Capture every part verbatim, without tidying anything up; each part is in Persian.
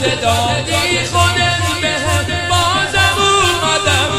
اجازه دادی خودت بهم بازم اومدم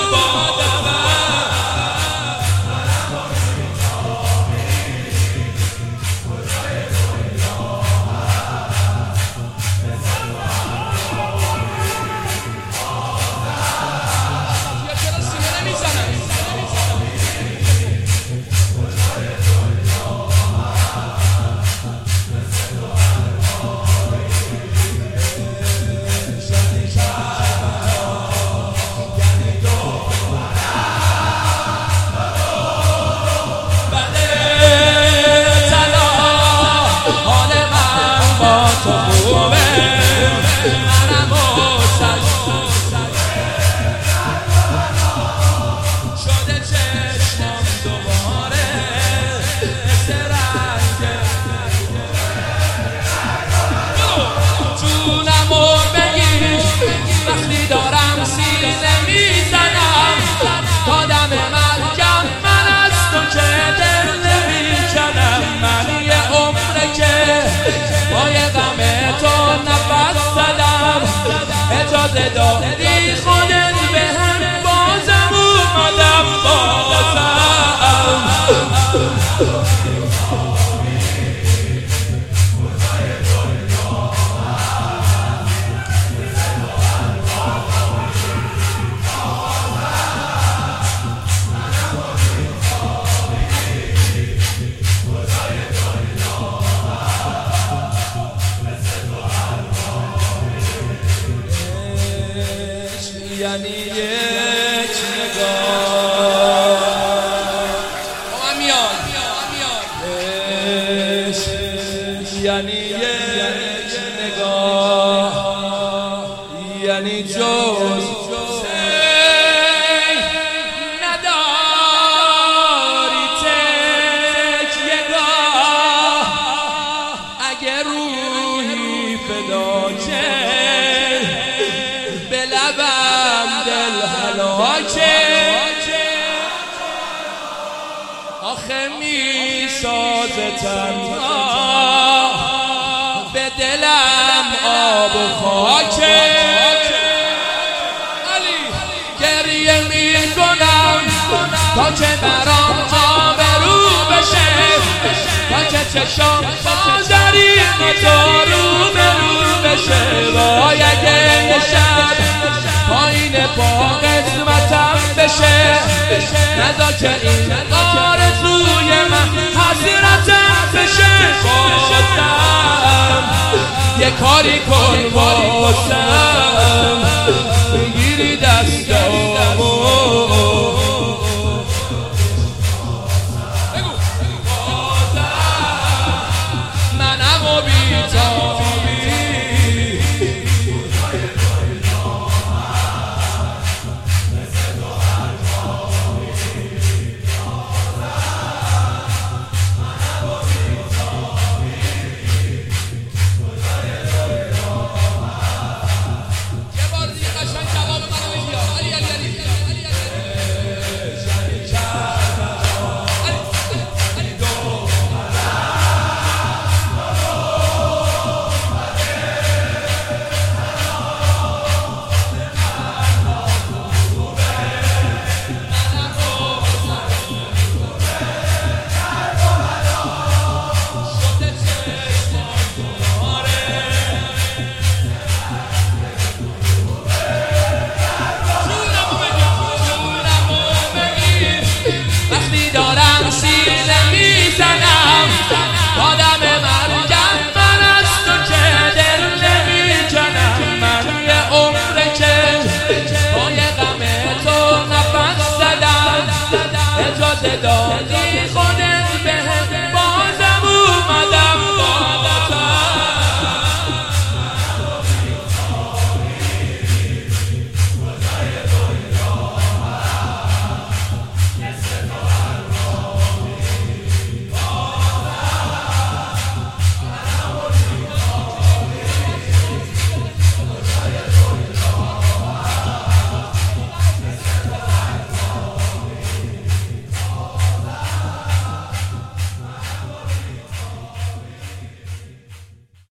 اجازه دادی خودت بهم بازم اومدم بازم یعنی یک نگاه با من میاد یعنی یک نگاه یعنی جز نداری تکیه گاه اگه روحی فدا چه به لبم دل هلاکه آخه می سازه تنها به دلم آب و خاکه گریه می کنم تا که برام آبرو بشه تا که چشام بازاری تو رو برو بشه وای اگه شب پایین پا قسمتم بشه نذار که این آرزوی من حسرتم بشه بازم یه کاری کن واسم